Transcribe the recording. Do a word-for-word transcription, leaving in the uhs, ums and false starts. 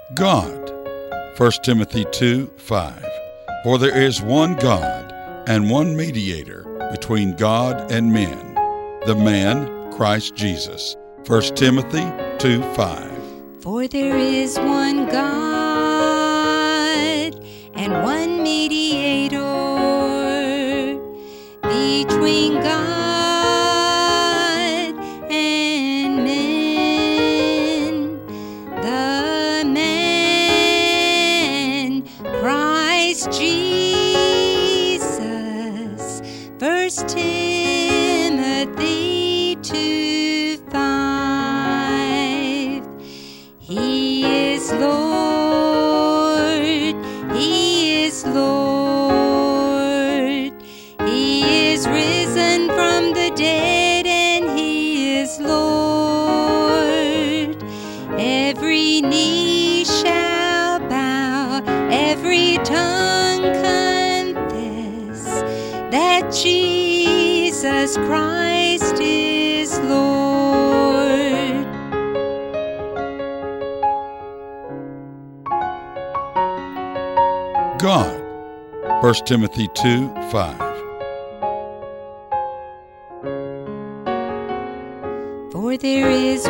God. First Timothy two five. For there is one God and one mediator between God and men, the man Christ Jesus. First Timothy two five. For there is one God and one mediator between God and men, the man Christ Jesus. First Timothy two five. He is Lord, He is Lord, He is risen from the dead, and He is Lord. Every knee shall bow, every tongue confess that Jesus Christ is Lord. God. First Timothy two five. For there is